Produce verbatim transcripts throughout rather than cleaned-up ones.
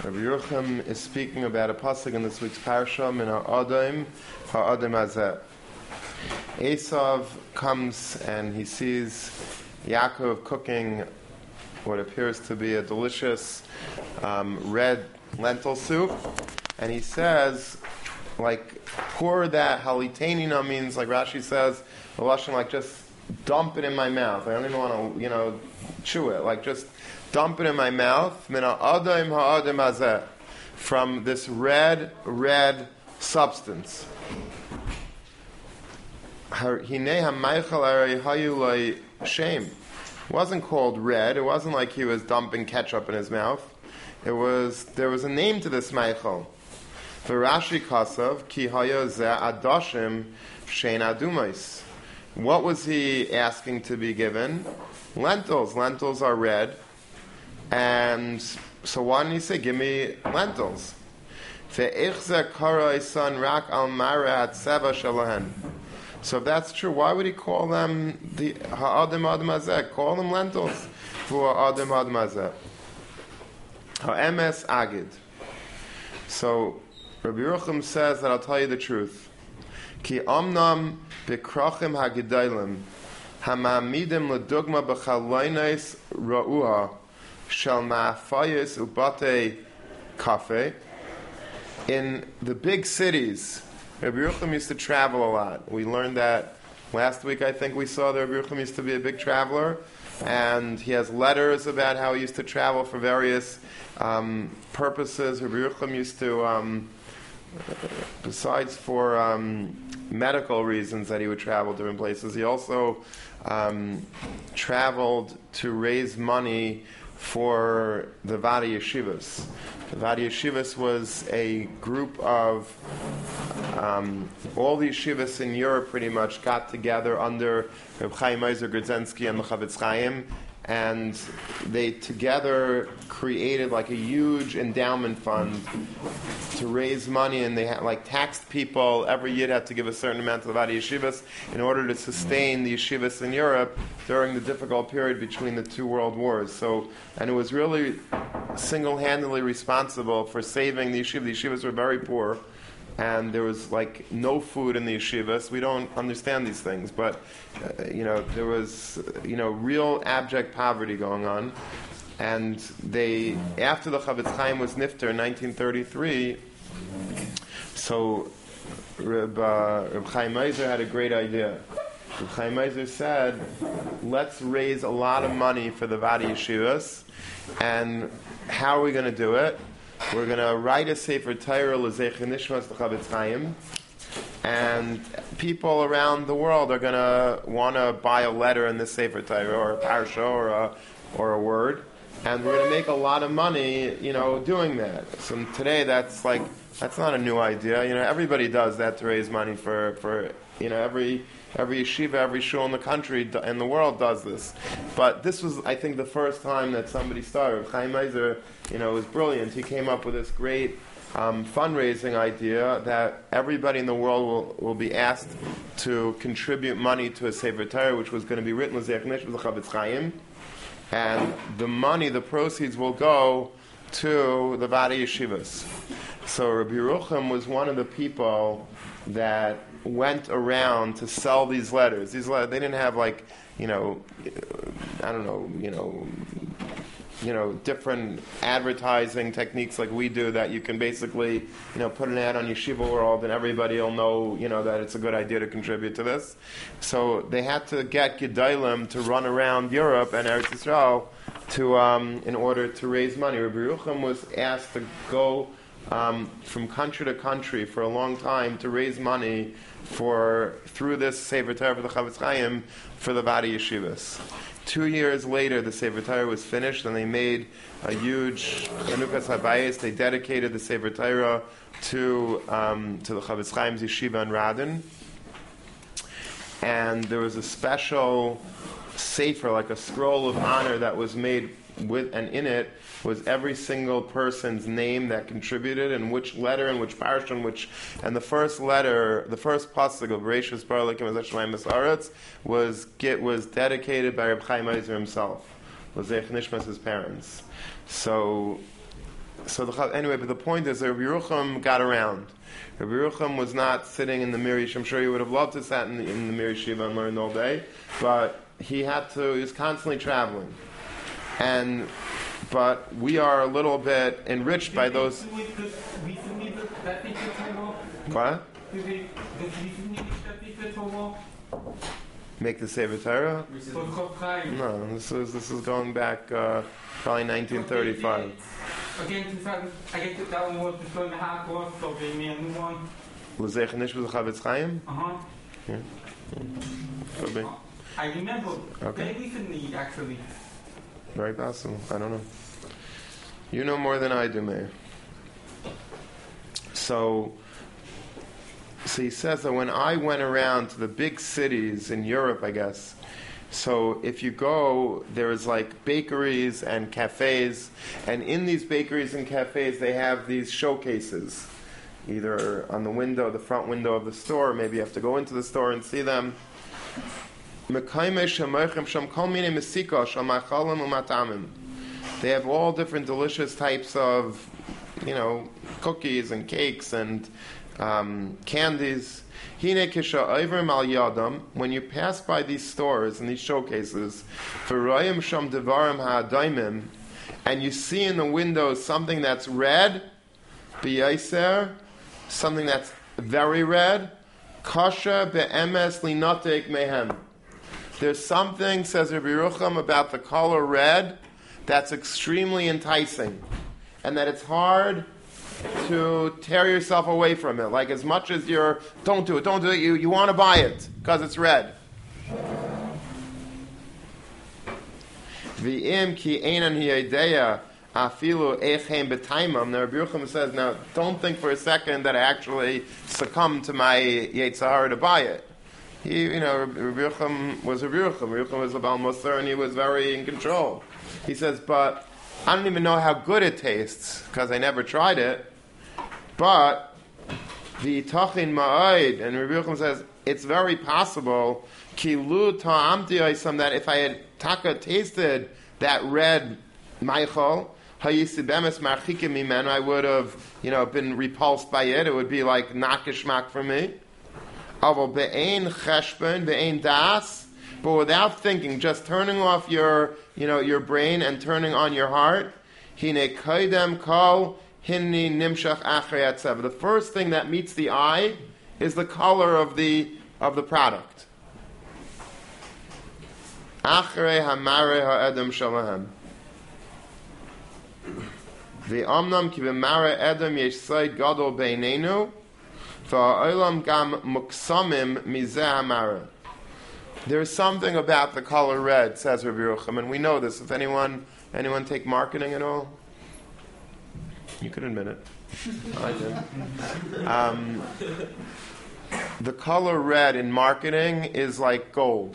Rabbi Yerucham is speaking about a pasuk in this week's parsha, Min ha'adam ha'adam hazeh. Esav comes and he sees Yaakov cooking what appears to be a delicious um, red lentil soup, and he says, like, pour that, halitenina means, like Rashi says, the lashon, like, just dump it in my mouth. I don't even want to, you know, chew it. Like, just dump it in my mouth. Min ha'adam ha'adam hazeh. From this red, red substance. Hinei ha'maychal arei hayu lo shem. It wasn't called red. It wasn't like he was dumping ketchup in his mouth. It was, there was a name to this meichel. V'Rashi kasav ki haya zeh adashim shein adumais. What was he asking to be given? Lentils. Lentils are red. And so why didn't he say, give me lentils? Ve'ich karai san rak al marat seva shalahen. So if that's true, why would he call them the ha'adam adam hazeh? Call them lentils for ha'adam adam hazeh. Ha'emes agid. So Rabbi Yerucham says that I'll tell you the truth. Ki amnam bekrachim hagidaylim hamamidim ledugma b'chaloinais ra'uha shel ma'afayis ubate kafe. In the big cities, Rabbi Yerucham used to travel a lot. We learned that last week. I think we saw that Rabbi Yerucham used to be a big traveler, and he has letters about how he used to travel for various um, purposes. Rabbi Yerucham used to, um, besides for um, medical reasons that he would travel different places, he also um, traveled to raise money for the Vadi Yeshivas. The Vadi Yeshivas was a group of um, all the yeshivas in Europe pretty much got together under Reb Chaim Ozer Grodzinski and the Chavetz Chaim, and they together created like a huge endowment fund to raise money, and they had like taxed people. Every year had to give a certain amount to the Vadi Yeshivas in order to sustain the yeshivas in Europe during the difficult period between the two world wars. So, and it was really single-handedly responsible for saving the yeshivas. The yeshivas were very poor, and there was like no food in the yeshivas. We don't understand these things, but uh, you know, there was you know real abject poverty going on. And they, after the Chavetz Chaim was nifter in nineteen thirty-three, so Reb, uh, Reb Chaim Ozer had a great idea. Reb Chaim Ozer said, let's raise a lot of money for the Vadi Yeshivas, and how are we going to do it? We're going to write a Sefer Torah l'zecher nishmas the Chavetz Chaim, and people around the world are going to want to buy a letter in this Sefer Torah, or a parsha, or a, or a word. And we're going to make a lot of money, you know, doing that. So today, that's like, that's not a new idea. You know, everybody does that to raise money for, for you know, every every yeshiva, every shul in the country, in the world does this. But this was, I think, the first time that somebody started. Chaim Ozer, you know, was brilliant. He came up with this great um, fundraising idea that everybody in the world will, will be asked to contribute money to a Sefer Torah, which was going to be written with Zech Nish, with the Chavetz Chaim. And the money, the proceeds will go to the Vadi Yeshivas. So Rabbi Yerucham was one of the people that went around to sell these letters. These letters, they didn't have like, you know, I don't know, you know, you know, different advertising techniques like we do that you can basically, you know, put an ad on Yeshiva World and everybody will know, you know, that it's a good idea to contribute to this. So they had to get Gedalim to run around Europe and Eretz Yisrael to, um, in order to raise money. Rabbi Yerucham was asked to go um, from country to country for a long time to raise money for, through this Sefer Torah for the Chavetz Chaim for the Vadi Yeshivas. Two years later, the Sefer Torah was finished, and they made a huge Chanukas Habayis. They dedicated the Sefer Torah to um, to the Chavetz Chaim's Yeshiva in Radin. And there was a special sefer, like a scroll of honor, that was made with, and in it was every single person's name that contributed, and which letter, and which parsha, and which, and the first letter, the first pasuk of Bereishis Bara Elokim Hashemayim V'Haaretz was get was dedicated by Reb Chaim Ozer himself, was Zech Nishmas, his parents. So so the, anyway, but the point is that Rabbi Yerucham got around. Rabbi Yerucham was not sitting in the Mir Yeshiva. I'm sure he would have loved to sit in the, in the Mir Yeshiva and learn all day, but he had to. He was constantly traveling, and but we are a little bit enriched by those. What? Make the Sefer Torah? No, this is this is going back uh, probably nineteen thirty-five. L'zech Nish was a Chavetz Chaim? Uh-huh. Yeah. Could be. I remember Okay. very recently, actually. Very possible. I don't know. You know more than I do, Meir. So, so he says that when I went around to the big cities in Europe, I guess, so if you go, there's like bakeries and cafes, and in these bakeries and cafes they have these showcases, either on the window, the front window of the store, maybe you have to go into the store and see them. They have all different delicious types of, you know, cookies and cakes and um, candies. When you pass by these stores and these showcases, and you see in the windows something that's red, something that's very red, there's something, says Rabbi Yerucham, about the color red that's extremely enticing, and that it's hard to tear yourself away from it. Like as much as you're, don't do it, don't do it, you, you want to buy it because it's red. V'im ki einan hi'edeya afilu echem b'taimam. Now Rabbi Yerucham says, now don't think for a second that I actually succumbed to my Yetzer Hara to buy it. He, you know, Rabbi Yerucham was Rabbi Yerucham. Rabbi Yerucham was a Baal Moser, and he was very in control. He says, but I don't even know how good it tastes because I never tried it. But the tachin ma'id, and Rabbi Yerucham says it's very possible kilu ta'amti oisam, that if I had taka tasted that red meichel, hayisi bemes marchikim mimenu, I would have, you know, been repulsed by it. It would be like nakishmak for me. Aval be'ein cheshbon be'ein das, but without thinking, just turning off your, you know, your brain and turning on your heart. Hine kaidem kol hinni nimshach achrei atzev. The first thing that meets the eye is the color of the of the product. Achrei hamare ha'edem shalahem. The amnam ki b'mare edem yesh sayd gadol beinenu. There's something about the color red, says Rabbi Yerucham, and we know this. If anyone anyone take marketing at all? You can admit it. I did. Um, the color red in marketing is like gold.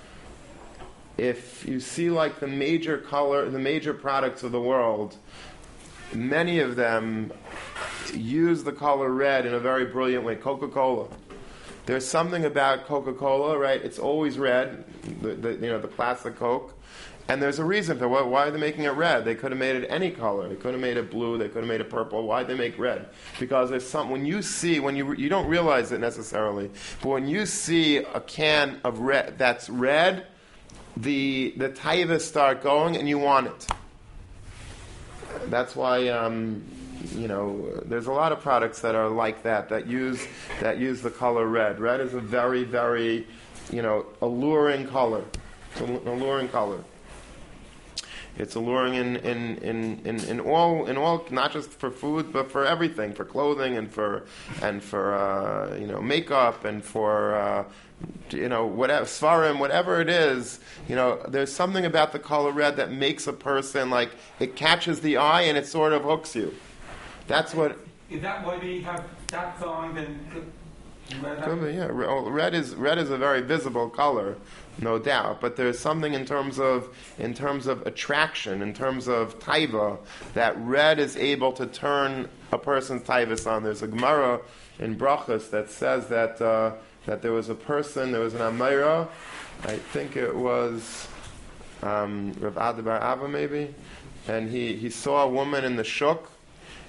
If you see like the major color, the major products of the world, many of them use the color red in a very brilliant way. Coca-Cola. There's something about Coca-Cola, right? It's always red, the, the, you know, the classic Coke. And there's a reason for why, why are they making it red? They could have made it any color. They could have made it blue. They could have made it purple. Why did they make red? Because there's some, when you see, when you you don't realize it necessarily, but when you see a can of red that's red, the the taivas start going and you want it. That's why. Um, You know, there's a lot of products that are like that, that use that use the color red. Red is a very, very, you know, alluring color. It's an alluring color. It's alluring in, in, in, in, in all in all, not just for food, but for everything, for clothing and for and for uh, you know, makeup and for uh, you know, whatever svarim, whatever it is. You know, there's something about the color red that makes a person, like, it catches the eye and it sort of hooks you. That's what. Is that why they have that song? Then could be, yeah. Red is red is a very visible color, no doubt. But there's something in terms of in terms of attraction, in terms of taiva, that red is able to turn a person's taivas on. There's a Gemara in Brachos that says that uh, that there was a person, there was an Amira, I think it was um, Rav Adabar Ava maybe, and he, he saw a woman in the shuk.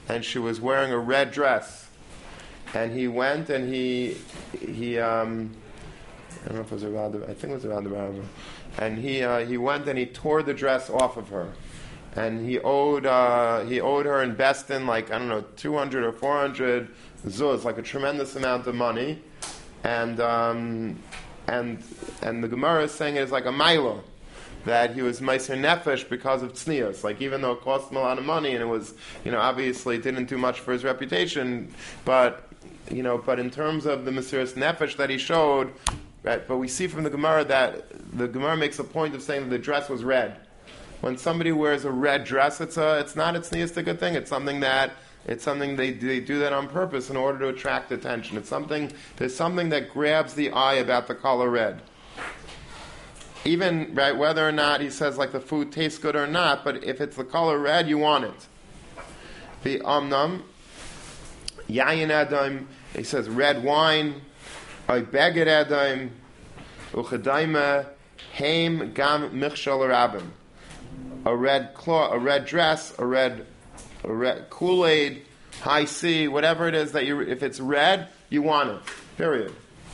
and she was wearing a red dress. And he went and he, he um, I don't know if it was around the, I think it was around the Rabbi. And he, uh, he went and he tore the dress off of her. And he owed, uh, he owed her in Beston, like, I don't know, two hundred or four hundred zuz, like a tremendous amount of money. And, um, and, and the Gemara is saying it's like a milo, that he was meiser nefesh because of tznius. Like, even though it cost him a lot of money, and it was, you know, obviously it didn't do much for his reputation, but, you know, but in terms of the mesiras nefesh that he showed, right, but we see from the Gemara that the Gemara makes a point of saying that the dress was red. When somebody wears a red dress, it's a, it's not a tzniistic thing. It's something that, it's something they, they do that on purpose in order to attract attention. It's something, there's something that grabs the eye about the color red. Even, right, whether or not he says like the food tastes good or not, but if it's the color red, you want it. The amnam, yayin adam, he says red wine, oy beged adam, uchadaima, heim gam michshal rabim. A red cloth, a red dress, a red, a red Kool-Aid, high C, whatever it is that you, if it's red, you want it. Period.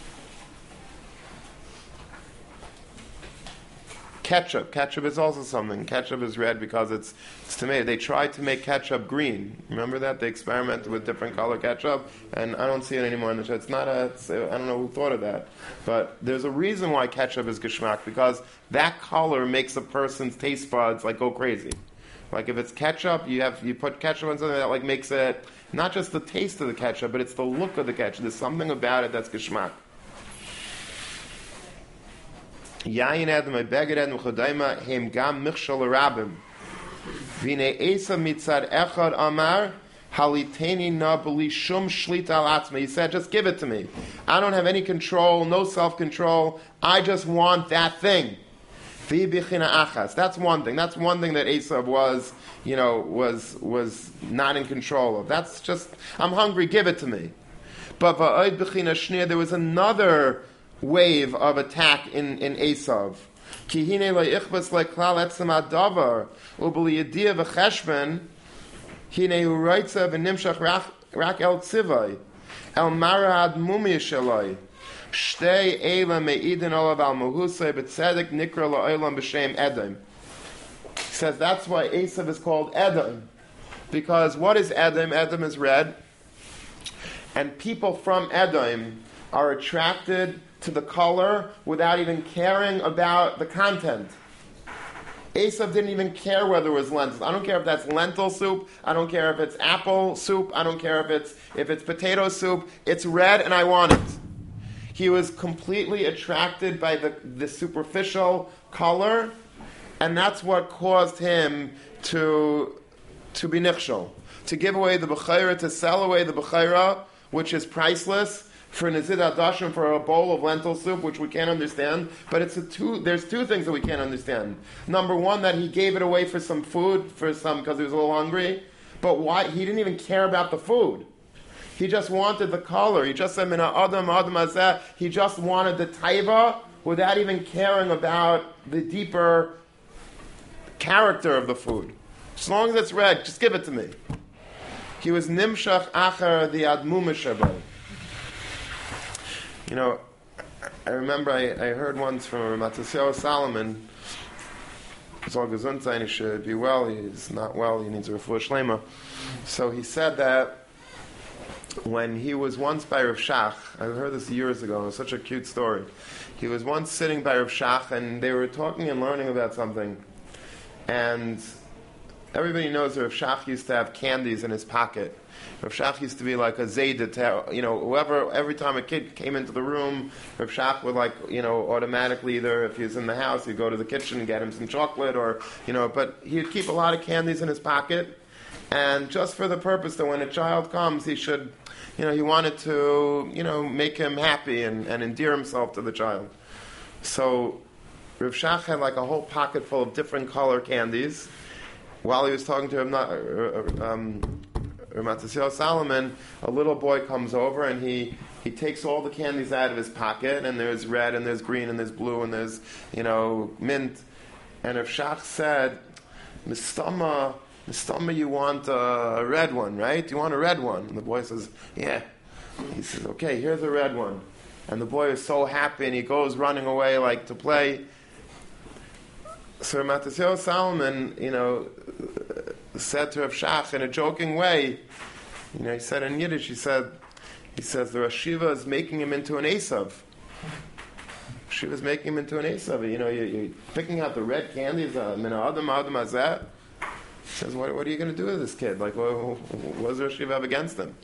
Ketchup. Ketchup is also something. Ketchup is red because it's, it's tomato. They tried to make ketchup green. Remember that? They experimented with different color ketchup, and I don't see it anymore in the show. It's not a, it's, I don't know who thought of that. But there's a reason why ketchup is geschmack, because that color makes a person's taste buds like go crazy. Like if it's ketchup, you have you put ketchup on something that like makes it not just the taste of the ketchup, but it's the look of the ketchup. There's something about it that's geschmack. Yayin adam beged adam chodaima hem gam michshal rabim. V'nei esa mitzad echad amar haliteni na b'li shum shlita al atzma. He said, just give it to me. I don't have any control, no self-control. I just want that thing. V'bichina achas. That's one thing. That's one thing that Esav was, you know, was was not in control of. That's just, I'm hungry, give it to me. But va'od b'china shnia, there was another wave of attack in, in Esav. Ki hine lo ichbas le klal etzem adavar ubli yedia v'cheshben hine hu roitza v'nimshach rak el tzivai el marad mumi shaloi shtei eila me'idin olav al mahusay b'tzedek nikra la'olam b'shem Edom. He says that's why Esav is called Edom, because what is Edom? Edom is red, and people from Edom are attracted to the color without even caring about the content. Esav didn't even care whether it was lentils. I don't care if that's lentil soup. I don't care if it's apple soup. I don't care if it's if it's potato soup. It's red and I want it. He was completely attracted by the, the superficial color, and that's what caused him to to be nichshol, to give away the b'chayra, to sell away the b'chayra, which is priceless, for Nizid Adashim, for a bowl of lentil soup, which we can't understand. But it's a two. There's two things that we can't understand. Number one, that he gave it away for some food, for some because he was a little hungry. But why? He didn't even care about the food. He just wanted the color. He just said, "Mina adam adam azeh." He just wanted the taiva without even caring about the deeper character of the food. As long as it's red, just give it to me. He was nimshach achar the admuma shabbat. You know, I remember I, I heard once from Matisyahu Solomon. It's all gesundheit, he should be well. He's not well. He needs a refuah shlema. So he said that when he was once by Rav Shach, I heard this years ago. It was such a cute story. He was once sitting by Rav Shach, and they were talking and learning about something. And everybody knows that Rav Shach used to have candies in his pocket. Rav Shach used to be like a zayda, you know, whoever, every time a kid came into the room, Rav Shach would like, you know, automatically either if he was in the house, he'd go to the kitchen and get him some chocolate or, you know, but he'd keep a lot of candies in his pocket, and just for the purpose that when a child comes, he should, you know, he wanted to, you know, make him happy and, and endear himself to the child. So Rav Shach had like a whole pocket full of different color candies. While he was talking to him, not, uh, um, Matisyahu Solomon, a little boy comes over and he, he takes all the candies out of his pocket, and there's red and there's green and there's blue and there's, you know, mint. And Rav Shach said, Mistama, the stomach, you want a red one, right? You want a red one. And the boy says, yeah. He says, okay, here's a red one. And the boy is so happy, and he goes running away like to play. So Matisyahu Salomon, you know, said to Rav Shach in a joking way, you know, he said in Yiddish, he said, he says the Rosh Yeshiva is making him into an Esav. She was making him into an Esav. You know, you, you're picking out the red candies, uh, min ha'adam ha'adam hazeh. He says, what, what are you going to do with this kid? Like, what, what does Rosh Yeshiva have against him?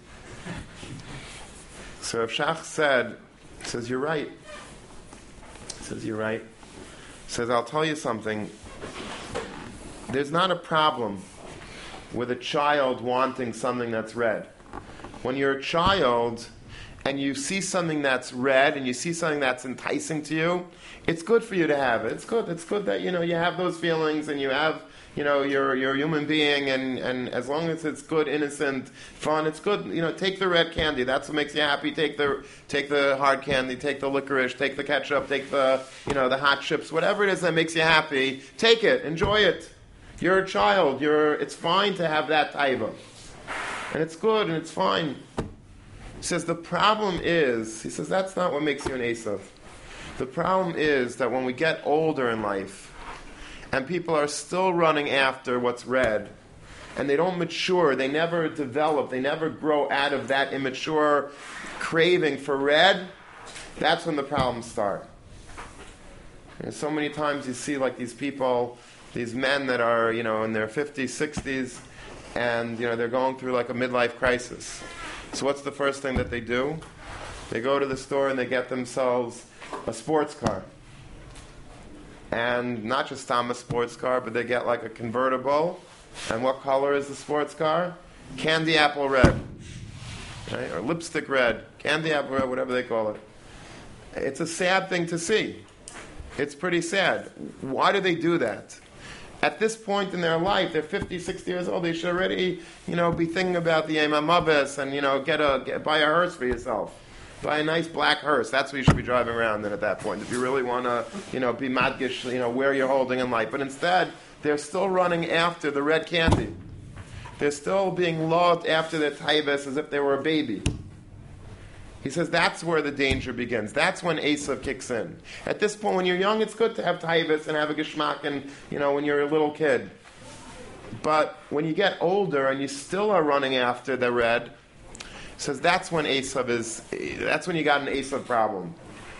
So Rav Shach said, he says, you're right. He says, you're right. He says, I'll tell you something. There's not a problem with a child wanting something that's red. When you're a child and you see something that's red and you see something that's enticing to you, it's good for you to have it. It's good. It's good that, you know, you have those feelings and you have, you know, you're, you're a human being, and, and as long as it's good, innocent, fun, it's good. You know, take the red candy. That's what makes you happy. Take the take the hard candy. Take the licorice. Take the ketchup. Take the, you know, the hot chips. Whatever it is that makes you happy, take it. Enjoy it. You're a child. You're. It's fine to have that taiva, and it's good and it's fine. He says the problem is. He says that's not what makes you an Esav. The problem is that when we get older in life, and people are still running after what's red, and they don't mature, they never develop, they never grow out of that immature craving for red, that's when the problems start. And so many times you see like these people, these men that are, you know, in their fifties, sixties, and, you know, they're going through like a midlife crisis. So what's the first thing that they do? They go to the store and they get themselves a sports car. And not just a sports car, but they get like a convertible. And what color is the sports car? Candy apple red. Right? Or lipstick red. Candy apple red, whatever they call it. It's a sad thing to see. It's pretty sad. Why do they do that? At this point in their life, they're fifty, sixty years old, they should already, you know, be thinking about the Yom HaMabes and, you know, get a, get, buy a hearse for yourself. Buy a nice black hearse. That's what you should be driving around in at that point. If you really want to, you know, be madgish, you know, where you're holding in life. But instead, they're still running after the red candy. They're still being loved after their taivas as if they were a baby. He says that's where the danger begins. That's when Esav kicks in. At this point, when you're young, it's good to have taivas and have a geschmack, and, you know, when you're a little kid. But when you get older and you still are running after the red, says that's when Esav is, that's when you got an Esav problem.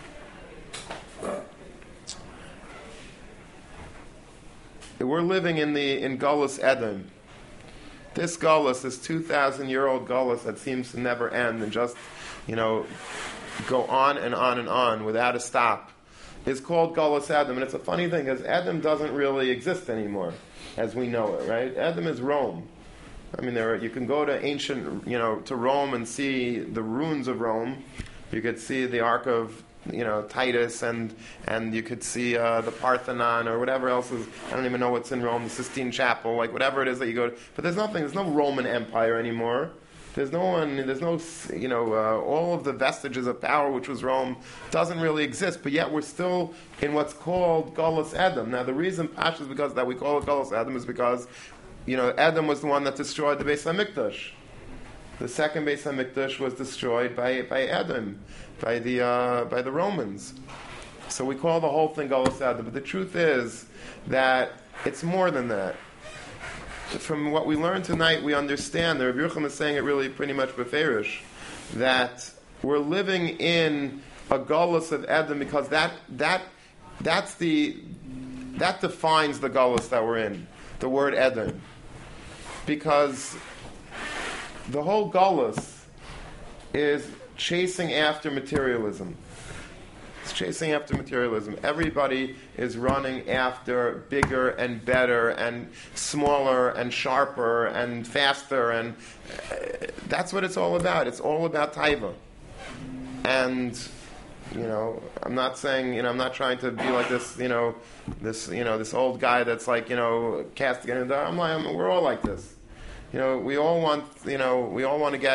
We're living in the in Galus Edom. This Galus, this two thousand year old Galus that seems to never end and just, you know, go on and on and on without a stop, is called Galus Edom. And it's a funny thing because Edom doesn't really exist anymore as we know it, right? Edom is Rome. I mean, there are, you can go to ancient, you know, to Rome and see the ruins of Rome. You could see the Ark of, you know, Titus, and and you could see uh, the Parthenon or whatever else is. I don't even know what's in Rome, the Sistine Chapel, like whatever it is that you go to. But there's nothing. There's no Roman Empire anymore. There's no one. There's no, you know, uh, all of the vestiges of power, which was Rome, doesn't really exist. But yet we're still in what's called Galus Edom. Now the reason Pash is because that we call it Galus Edom is because, you know, Edom was the one that destroyed the Beis HaMikdash. The second Beis HaMikdash was destroyed by by Edom, by the uh, by the Romans. So we call the whole thing Galus Edom. But the truth is that it's more than that. From what we learned tonight, we understand that Rabbi Yochanan is saying it really pretty much beferish, that we're living in a Galus of Edom because that that that's the that defines the Galus that we're in. The word Edom. Because the whole Galus is chasing after materialism. It's chasing after materialism. Everybody is running after bigger and better and smaller and sharper and faster, and uh, that's what it's all about. It's all about taiva. And, you know, I'm not saying, you know, I'm not trying to be like this, you know, this, you know, this old guy that's like, you know, casting it in the, I'm like, I'm, we're all like this. You know, we all want, you know, we all want to get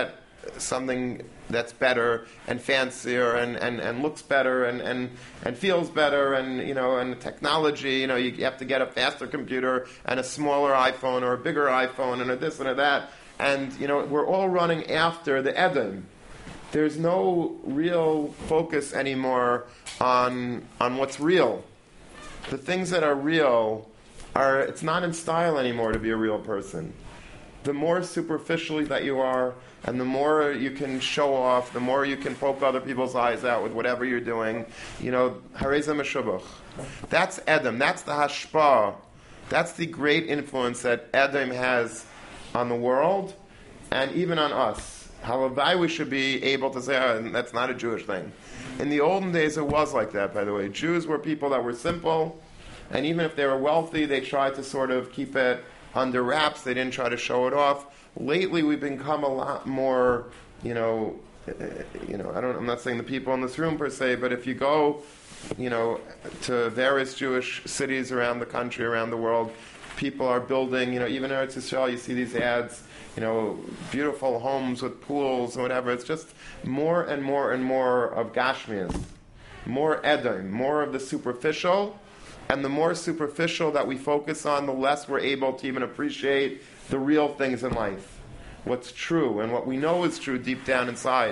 something that's better and fancier and, and, and looks better and, and, and feels better and you know and technology, you know you, you have to get a faster computer and a smaller iPhone or a bigger iPhone and a this and a that, and you know we're all running after the Edom. There's no real focus anymore on on what's real. The things that are real are, it's not in style anymore to be a real person. The more superficially that you are, and the more you can show off, the more you can poke other people's eyes out with whatever you're doing, you know, hareza meshubuch. That's Edom. That's the hashpah. That's the great influence that Edom has on the world, and even on us. Halavai, we should be able to say, oh, that's not a Jewish thing. In the olden days, it was like that, by the way. Jews were people that were simple, and even if they were wealthy, they tried to sort of keep it under wraps. They didn't try to show it off. Lately, we've become a lot more, you know, uh, you know. I don't. I'm not saying the people in this room per se, but if you go, you know, to various Jewish cities around the country, around the world, people are building. You know, even in Eretz Yisrael, you see these ads. You know, beautiful homes with pools and whatever. It's just more and more and more of Gashmias, more Edom, more of the superficial. And the more superficial that we focus on, the less we're able to even appreciate the real things in life. What's true and what we know is true deep down inside.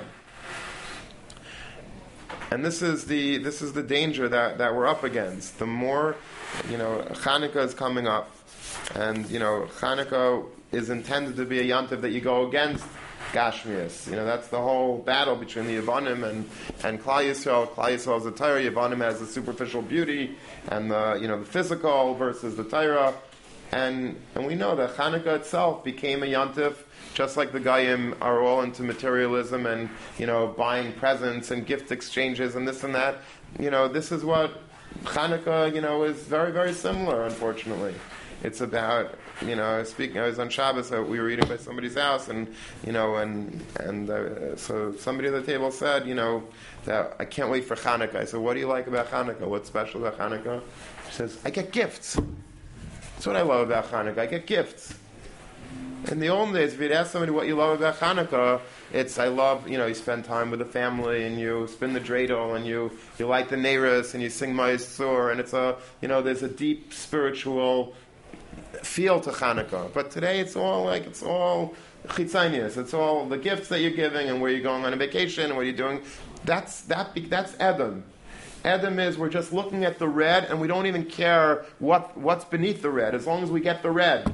And this is the this is the danger that, that we're up against. The more, you know, Hanukkah is coming up. And, you know, Hanukkah is intended to be a yontif that you go against Gashmias. You know, that's the whole battle between the Yevanim and, and Klal Yisrael. Klal Yisrael is the Torah, Yevanim has the superficial beauty and the, you know, the physical versus the Torah. And and we know that Hanukkah itself became a yontif, just like the Goyim are all into materialism and, you know, buying presents and gift exchanges and this and that. You know, this is what Hanukkah, you know, is very, very similar, unfortunately. It's about, you know, speaking, I was on Shabbos, uh, we were eating by somebody's house, and, you know, and and uh, so somebody at the table said, you know, that I can't wait for Hanukkah. I said, what do you like about Hanukkah? What's special about Hanukkah? She says, I get gifts. That's what I love about Hanukkah. I get gifts. In the old days, if you'd ask somebody what you love about Hanukkah, it's, I love, you know, you spend time with the family, and you spin the dreidel, and you, you light the neiros, and you sing Ma'is Tzur, and it's a, you know, there's a deep spiritual feel to Hanukkah. But today it's all like, it's all chitzanias. It's all the gifts that you're giving and where you're going on a vacation and what you're doing. That's that. That's Edom. Edom is we're just looking at the red and we don't even care what what's beneath the red as long as we get the red.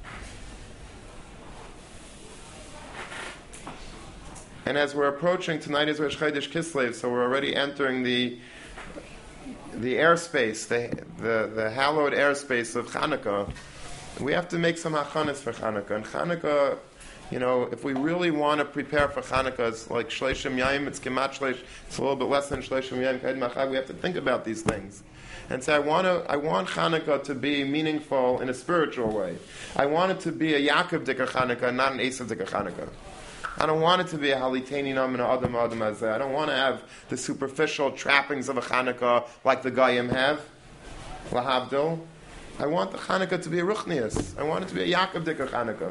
And as we're approaching, tonight is Rosh Chodesh Kislev, so we're already entering the the airspace, the the, the hallowed airspace of Hanukkah. We have to make some hachanas for Hanukkah. And Hanukkah, you know, if we really want to prepare for Hanukkah, it's like Shleishim Yayim, it's Kemat Shleish, it's a little bit less than Shleishim Yayim, Kaid Machag. We have to think about these things. And say, I want to, I want Hanukkah to be meaningful in a spiritual way. I want it to be a Yaakov Dikar Hanukkah, not an Esav Dikar Hanukkah. I don't want it to be a Haliteni Nam and a Adam Adam Azeh. I don't want to have the superficial trappings of a Hanukkah like the Goyim have. Lahavdil. I want the Hanukkah to be a Ruchnius. I want it to be a Yaakov Dikar Hanukkah.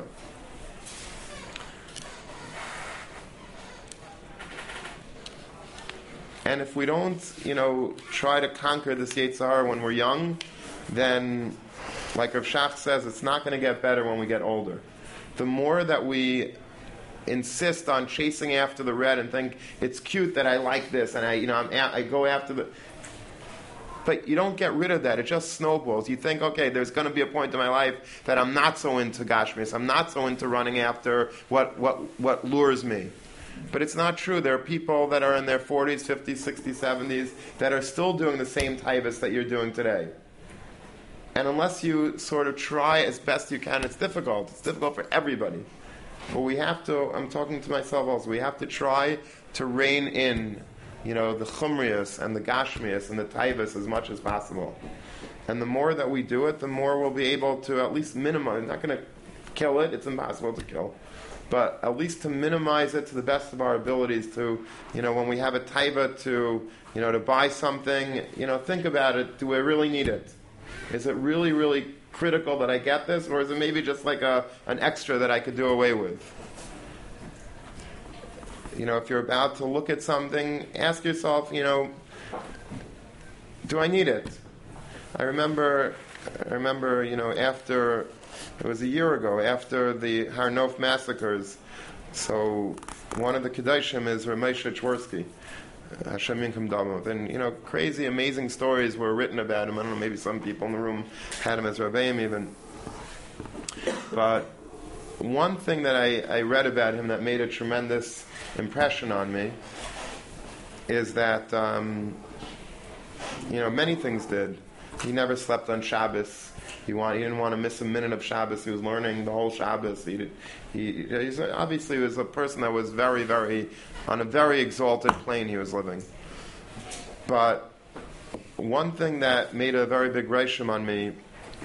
And if we don't, you know, try to conquer this Yetzer Hara when we're young, then, like Rav Shach says, it's not going to get better when we get older. The more that we insist on chasing after the red and think it's cute that I like this and I, you know, I'm a- I go after the. But you don't get rid of that. It just snowballs. You think, okay, there's going to be a point in my life that I'm not so into Gashmis. I'm not so into running after what, what, what lures me. But it's not true. There are people that are in their forties, fifties, sixties, seventies that are still doing the same taivas that you're doing today. And unless you sort of try as best you can, it's difficult. It's difficult for everybody. But we have to, I'm talking to myself also, we have to try to rein in, you know, the chumrias and the gashmias and the taivas as much as possible. And the more that we do it, the more we'll be able to at least minimize. I'm not going to kill it. It's impossible to kill. But at least to minimize it to the best of our abilities to, you know, when we have a taiva to, you know, to buy something, you know, think about it. Do I really need it? Is it really, really critical that I get this? Or is it maybe just like a an extra that I could do away with? you know, if you're about to look at something, ask yourself, you know, do I need it? I remember, I remember, you know, after, it was a year ago, after the Har Nof massacres, so one of the Kedoshim is Ramesha Chworsky, Hashem Yinkum Damov, and, you know, crazy, amazing stories were written about him. I don't know, maybe some people in the room had him as Rebbeim even. But one thing that I, I read about him that made a tremendous impression on me is that, um, you know, many things did. He never slept on Shabbos. He, want, he didn't want to miss a minute of Shabbos. He was learning the whole Shabbos. He, did, he he's obviously was a person that was very, very, on a very exalted plane he was living. But one thing that made a very big reishim on me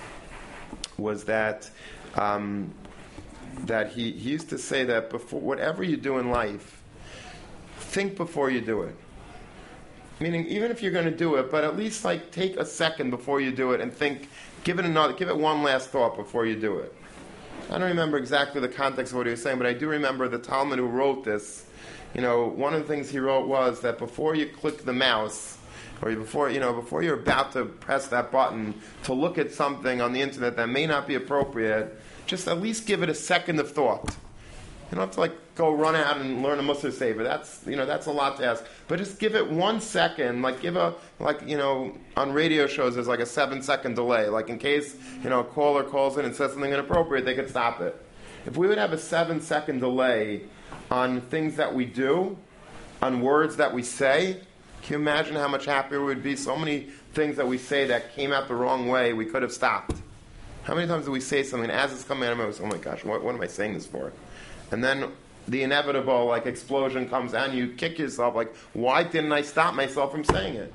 was that um, that he, he used to say that before whatever you do in life, think before you do it. Meaning, even if you're going to do it, but at least like take a second before you do it and think, give it another, give it one last thought before you do it. I don't remember exactly the context of what he was saying, but I do remember the Talmud who wrote this. You know, one of the things he wrote was that before you click the mouse, or before you know, before you're about to press that button to look at something on the internet that may not be appropriate, just at least give it a second of thought. You don't have to like go run out and learn a Musar Sefer. That's you know that's a lot to ask. But just give it one second. Like give a like you know on radio shows there's like a seven second delay. Like in case you know a caller calls in and says something inappropriate, they could stop it. If we would have a seven second delay on things that we do, on words that we say, can you imagine how much happier we would be? So many things that we say that came out the wrong way, we could have stopped. How many times do we say something and as it's coming out of my mouth, oh my gosh, what, what am I saying this for? And then the inevitable like explosion comes and you kick yourself like, why didn't I stop myself from saying it?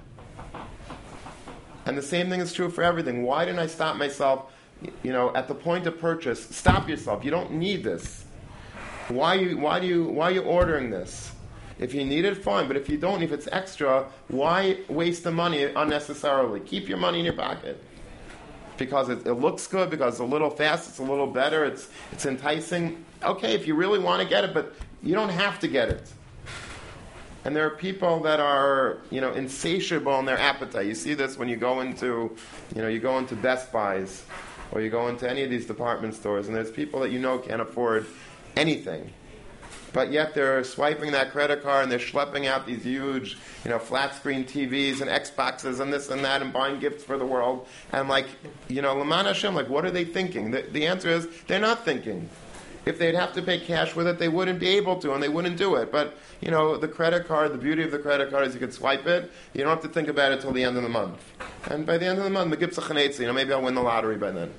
And the same thing is true for everything. Why didn't I stop myself, you know, at the point of purchase? Stop yourself. You don't need this. Why you why do you why are you ordering this? If you need it, fine. But if you don't, if it's extra, why waste the money unnecessarily? Keep your money in your pocket. Because it, it looks good, because it's a little fast, it's a little better, it's it's enticing. Okay, if you really want to get it, but you don't have to get it. And there are people that are, you know, insatiable in their appetite. You see this when you go into, you know, you go into Best Buys, or you go into any of these department stores, and there's people that you know can't afford anything. But yet they're swiping that credit card and they're schlepping out these huge, you know, flat screen T Vs and Xboxes and this and that and buying gifts for the world. And like, you know, L'man Hashem, like what are they thinking? The, the answer is they're not thinking. If they'd have to pay cash with it, they wouldn't be able to and they wouldn't do it. But, you know, the credit card, the beauty of the credit card is you can swipe it. You don't have to think about it till the end of the month. And by the end of the month, the gifts are you know, maybe I'll win the lottery by then.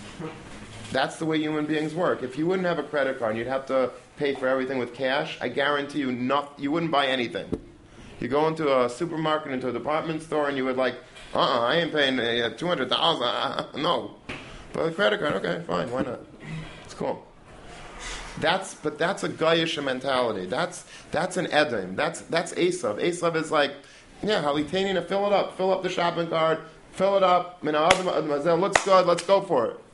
That's the way human beings work. If you wouldn't have a credit card and you'd have to pay for everything with cash, I guarantee you not, you wouldn't buy anything. You go into a supermarket, into a department store, and you would like, uh-uh, I ain't paying uh, two hundred thousand dollars. Uh, no. But a credit card, okay, fine, why not? It's cool. That's, but that's a Goyish mentality. That's that's an Edom. That's that's Esav. Esav is like, yeah, Halitania, fill it up. Fill up the shopping cart. Fill it up. Looks good, let's go for it.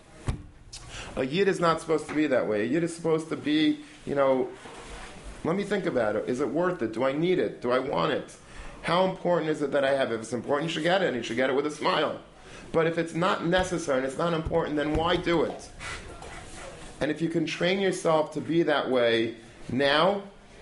A Yid is not supposed to be that way. A Yid is supposed to be, you know, let me think about it. Is it worth it? Do I need it? Do I want it? How important is it that I have it? If it's important, you should get it, and you should get it with a smile. But if it's not necessary and it's not important, then why do it? And if you can train yourself to be that way now,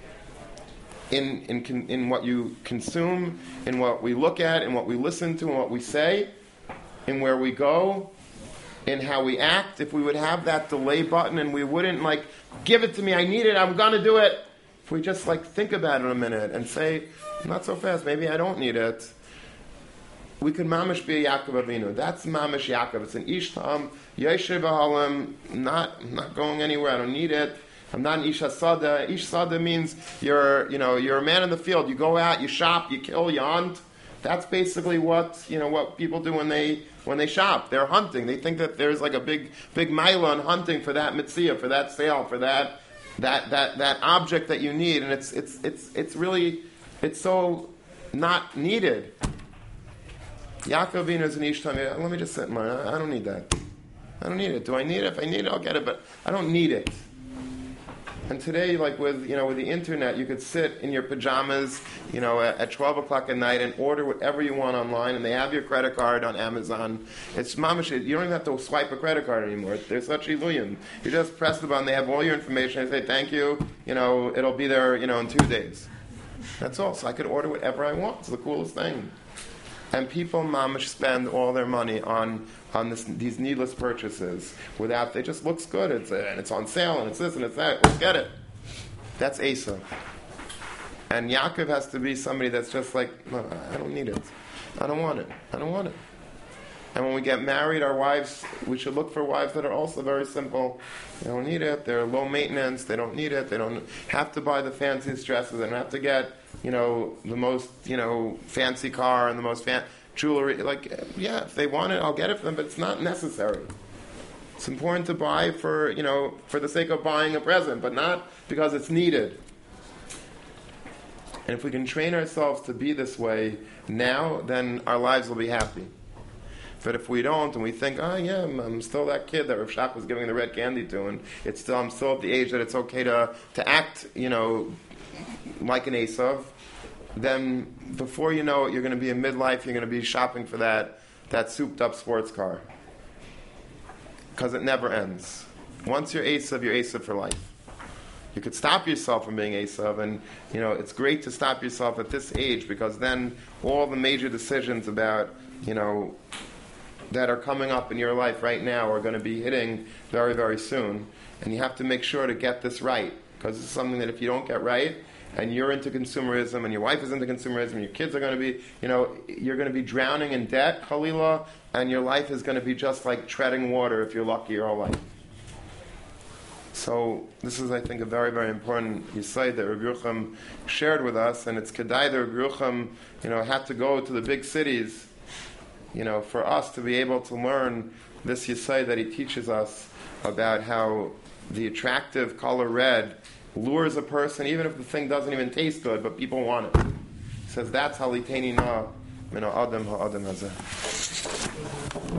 in in in what you consume, in what we look at, in what we listen to, in what we say, in where we go, in how we act, if we would have that delay button and we wouldn't like, give it to me, I need it, I'm going to do it. If we just like think about it a minute and say, not so fast, maybe I don't need it. We could mamish be a Yaakov Avinu. That's mamish Yaakov. It's an Ishtam, Yeshiv Ahalim, not not going anywhere, I don't need it. I'm not an Ish Hasada. Ish Sada means you're, you know, you're a man in the field. You go out, you shop, you kill, you hunt. That's basically what, you know, what people do when they when they shop. They're hunting. They think that there's like a big big mila on hunting for that mitzvah, for that sale, for that that that that object that you need, and it's it's it's it's really it's so not needed. Yaakov Avinu is an Ishtam. Let me just sit in mine. I don't need that. I don't need it. Do I need it? If I need it, I'll get it, but I don't need it. And today, like with you know with the internet, you could sit in your pajamas, you know, at, at twelve o'clock at night and order whatever you want online, and they have your credit card on Amazon. It's mamash. You don't even have to swipe a credit card anymore. There's such illusion. You just press the button. They have all your information. They say thank you. You know, it'll be there. You know, in two days. That's all. So I could order whatever I want. It's the coolest thing. And people, mamash, spend all their money on on this, these needless purchases without. It just looks good. It's uh, and it's on sale and it's this and it's that. Let's get it. That's Esav. And Yaakov has to be somebody that's just like, no, I don't need it. I don't want it. I don't want it. And when we get married, our wives, we should look for wives that are also very simple. They don't need it. They're low maintenance. They don't need it. They don't have to buy the fanciest dresses. They don't have to get, you know, the most, you know, fancy car and the most fan- jewelry. Like, yeah, if they want it, I'll get it for them, but it's not necessary. It's important to buy for, you know, for the sake of buying a present, but not because it's needed. And if we can train ourselves to be this way now, then our lives will be happy. But if we don't, and we think, oh yeah, I'm, I'm still that kid that Rav Shach was giving the red candy to, and it's still, I'm still at the age that it's okay to, to act, you know, like an Esav, then before you know it, you're going to be in midlife, you're going to be shopping for that, that souped-up sports car. Because it never ends. Once you're Esav, you're Esav for life. You could stop yourself from being Esav, and you know it's great to stop yourself at this age, because then all the major decisions about, you know, that are coming up in your life right now are going to be hitting very, very soon. And you have to make sure to get this right, because it's something that if you don't get right, and you're into consumerism, and your wife is into consumerism, and your kids are going to be, you know, you're going to be drowning in debt, Khalila, and your life is going to be just like treading water if you're lucky your whole life. So this is, I think, a very, very important yesod that Rabbi Yerucham shared with us, and it's kedai that Rabbi Yerucham, you know, had to go to the big cities, you know, for us to be able to learn this yesod that he teaches us about how the attractive color red lures a person, even if the thing doesn't even taste good, but people want it. He says that's haliteni na min ha'adam ha'adam hazeh.